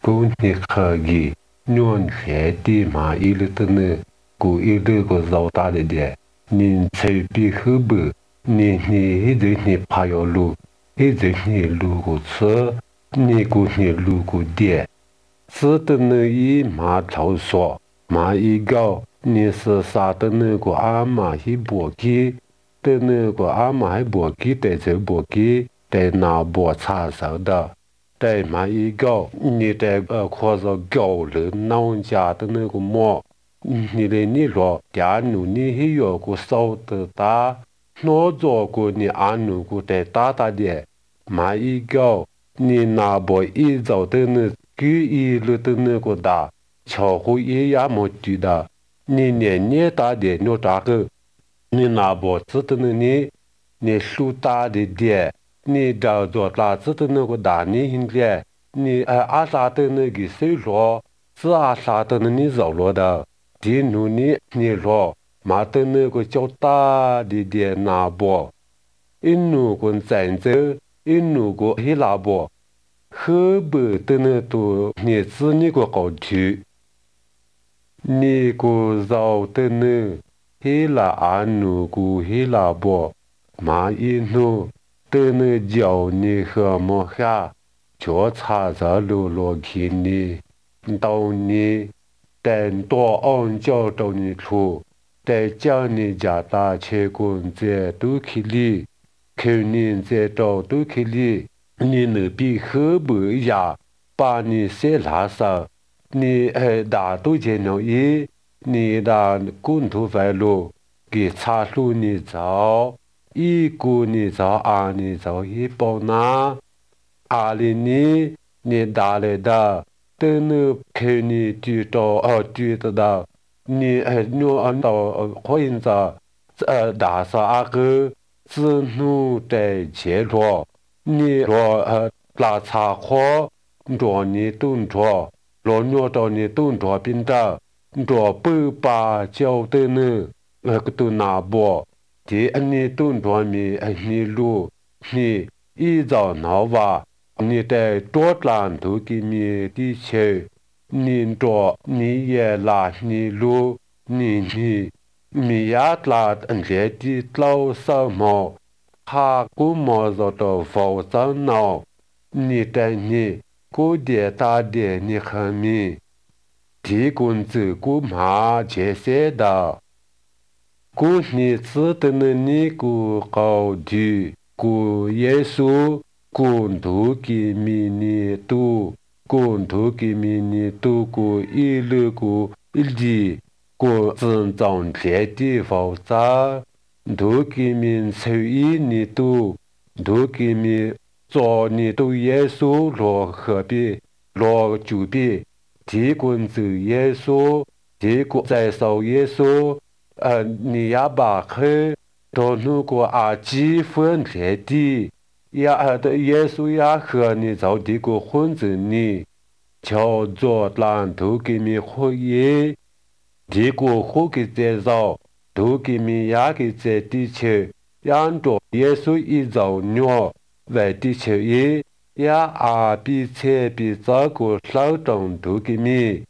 cô ni khờ gì nhon khé đi mà ý lực tên nè cô ý lực cô giàu ta để đẻ nhìn chơi bị hư bự nhìn ý được nhìn phải ở lu ý được nhìn lu cô sơ nhìn cô nhìn lu cô đẻ sơ tên nè ý mà thấu sọ mà ý gạo nhìn sơ sa tên nè cô mà ý bộ kia tên nè cô mà ý bộ kia để chơi bộ kia để nào bộ xa sợ đó在嘛一个，你在或者高人老家的那个么，你的你说家奴你还有个少的大，那做个你安奴个在大大的，嘛一个你拿不一早的那个一路的那个大，巧乎一样么知道，你年年大的那咋个，你拿不知道的你数大的点。你找做大子的那个大你现在，你阿啥的那个谁说，是阿啥的那你走了的，第努你说，马的那个较大的点拿不，一努个战争，一努个希腊不，河北的那都你自你个搞去，你个造的那希腊安努个希腊不，马一努。的那叫你和么下，就差着路落去你，到你等多按照到你出，在叫你家大车工这都去里，去年这到都去里，你那比河北呀，把你写拉上，你大都见了一，你的工头外路给查出你走。一个你找二你找一包拿，二里你打来的，等你看你知道知道的，你按到可以着大啥阿个只努在接着，你说拉茶喝，着你动作，若尿到你动作变的，着不把脚的呢个都拿不。ที่อันนี้ตุ้นตัวมีอันนี้รู้นี่อีเจ้าหนาวว่านี่แต่ตัวหลานทุกิมีที่เชนี่ตัวนี่เยลานี่รู้นี่มียาตลาดอันเดียที่เล่าสมอหากูมอจะตัวฟาวเจ้าหนาวนี่แต่นี่กูเดียตาเดียนี่ขมีที่กุนจือกูมาเจเสดากูนี่ซื้อตัวนี้กูเขาดีกูเยซูกูถูกิมีนี่ตูกูถูกิมีนี่ตูกูอีลูกูอีดีกู真正在地方在ถูกิมีเสียนี่ตูถูกิมี做你都耶稣落河边落主边ที่กุนจือเยซูที่กูใจเศร้าเยซู你也把去到那个阿基分田地，也的耶稣也和你找这个混子你，叫做蓝图给你活耶，这个活给在找，都给你也给在地球，按照耶稣一找鸟，为地球耶，也阿比切比这个手中都给你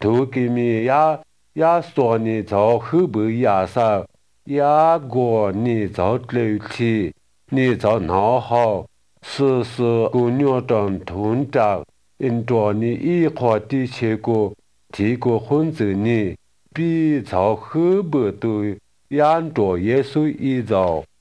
也说你找后背牙上，也过你找楼梯，你找闹好，时时姑娘当团长，因着你一块地切过，提过混子你，比找后背都按着耶稣一找。